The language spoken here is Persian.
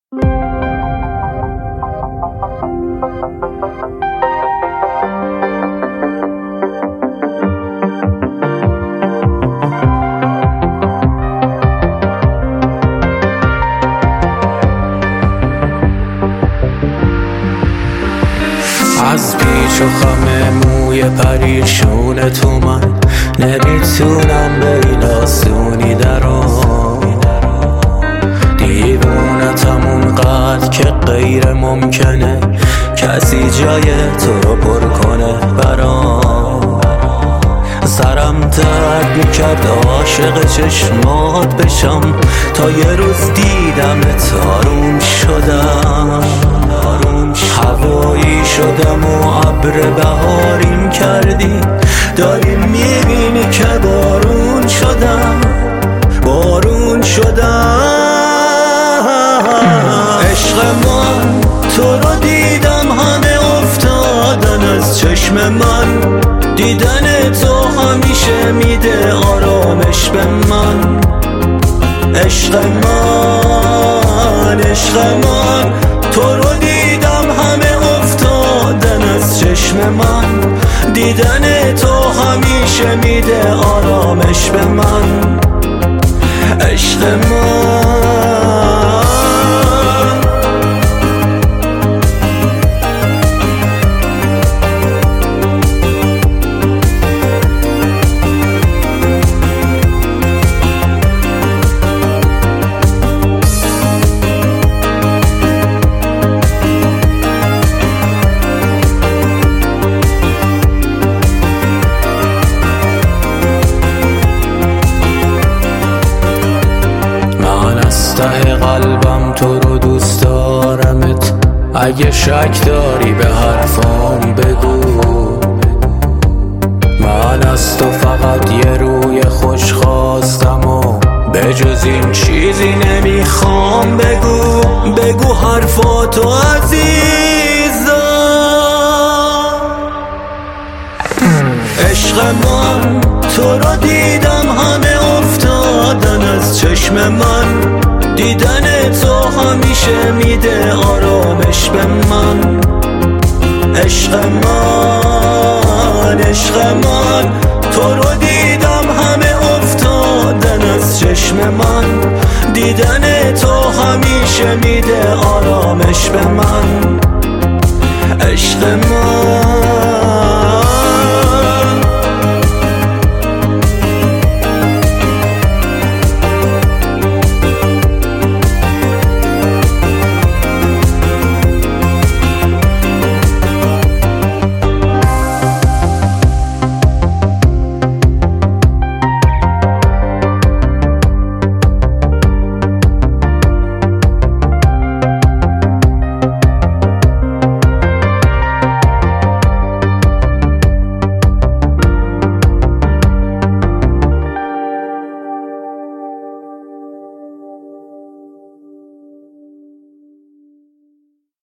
از پیچ و خم موی پریشون تو من نمیتونم به این آسونی درام، دیوونتم اونقدر که غیر ممکنه کسی جای تو رو پر کنه برام. سرم درد میکرد عاشق چشمات بشم تا یه روز دیدمت آروم شدم، هوایی شدم و ابر بهاریم کردی، داری میبینی که بارون شدم، بارون شدم. عشق من تو رو دیدم همه افتادن از چشم من، دیدن تو همیشه میده آرامش به من. عشق من، عشق من تو رو دیدم همه افتادن از چشم من، دیدن تو همیشه میده آرامش به من. عشق من ته قلبم تو رو دوست دارمت، اگه شک داری به حرفام بگو. من از تو فقط یه روی خوش خواستم و به جز این چیزی نمیخوام. بگو بگو حرفاتو عزیزم. عشق من تو رو دیدم همه افتادن از چشم من، دیدن تو همیشه میده آرامش به من. عشق من، عشق من تو رو دیدم همه افتادن از چشم من، دیدن تو همیشه میده آرامش به من. عشق من